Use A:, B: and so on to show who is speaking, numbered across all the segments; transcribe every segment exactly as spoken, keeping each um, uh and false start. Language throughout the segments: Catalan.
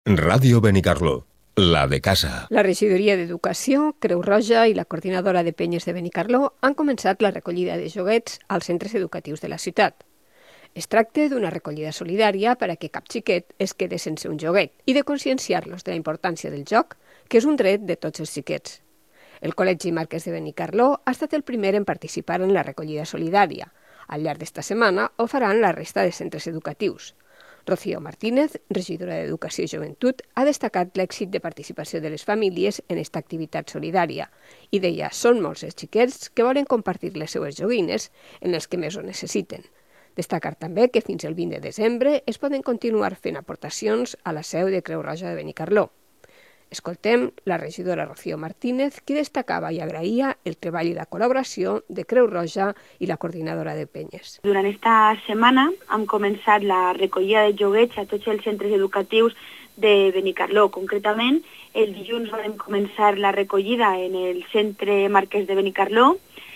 A: Ràdio Benicarló, la de casa.
B: La regidoria d'Educació, Creu Roja i la coordinadora de penyes de Benicarló han començat la recollida de joguets als centres educatius de la ciutat. Es tracta d'una recollida solidària per a que cap xiquet es quede sense un joguet i de conscienciar-los de la importància del joc, que és un dret de tots els xiquets. El Col·legi Marquès de Benicarló ha estat el primer en participar en la recollida solidària. Al llarg d'esta setmana ho faran la resta de centres educatius. Rocío Martínez, regidora d'Educació i Joventut, ha destacat l'èxit de participació de les famílies en aquesta activitat solidària i deia són molts els xiquets que volen compartir les seues joguines en els que més ho necessiten. Destacar també que fins el vint de desembre es poden continuar fent aportacions a la seu de Creu Roja de Benicarló. Escoltem la regidora Rocío Martínez, qui destacava i agraïa el treball i la col·laboració de Creu Roja i la coordinadora de penyes.
C: Durant esta setmana hem començat la recollida de joguets a tots els centres educatius de Benicarló. Concretament, el dilluns vam començar la recollida en el centre Marquès de Benicarló,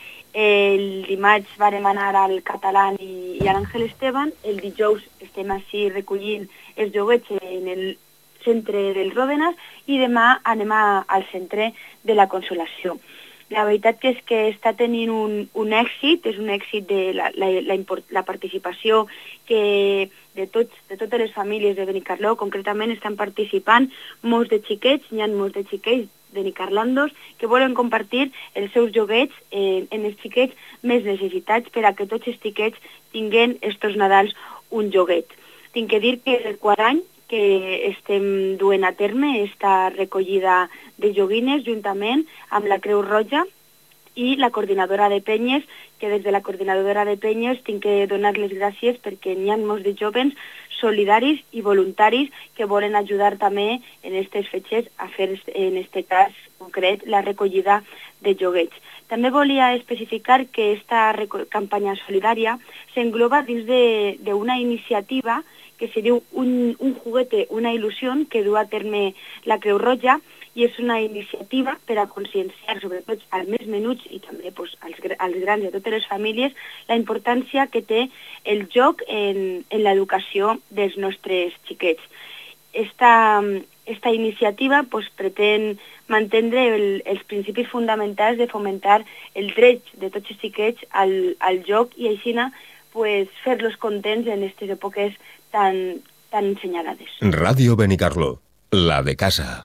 C: el dimarts vam anar al Català i a l'Àngel Esteban, el dijous estem així recollint els joguets en el centre del Ròdenas i demà anem a, al centre de la Consolació. La veritat que és que està tenint un, un èxit, és un èxit de la, la, la, la participació que de, tots, de totes les famílies de Benicarló. Concretament estan participant molts de xiquets, hi ha molts de xiquets benicarlandos que volen compartir els seus joguets eh, en els xiquets més necessitats per a que tots els xiquets tinguen estos Nadals un joguet. Tinc que dir que és el quart any que estem duent a terme esta recollida de joguines juntament amb la Creu Roja i la coordinadora de penyes, que des de la coordinadora de penyes tinc que donar les gràcies perquè hi ha molts de jovens solidaris i voluntaris que volen ajudar també en aquestes fetges a fer, en aquest cas concret, la recollida de joguets. També volia especificar que aquesta campanya solidària s'engloba dins d'una iniciativa que se diu un, un juguete, una il·lusió, que du a terme la Creu Roja, i és una iniciativa per a conscienciar, sobretot als més menuts i també pues, als, als grans de totes les famílies, la importància que té el joc en, en l'educació dels nostres xiquets. Esta, esta iniciativa pues, pretén mantindre el, els principis fonamentals de fomentar el dret de tots els xiquets al, al joc i així pues, fer-los contents en aquestes èpoques tan, tan assenyalades.
A: Ràdio Benicarló, la de casa.